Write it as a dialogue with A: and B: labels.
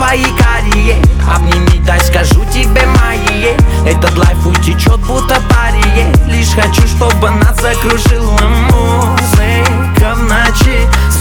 A: твои карие. Обними, дай скажу тебе мои. Этот лайф утечет будто парие. Лишь хочу, чтобы нас закружила музыка в ночи.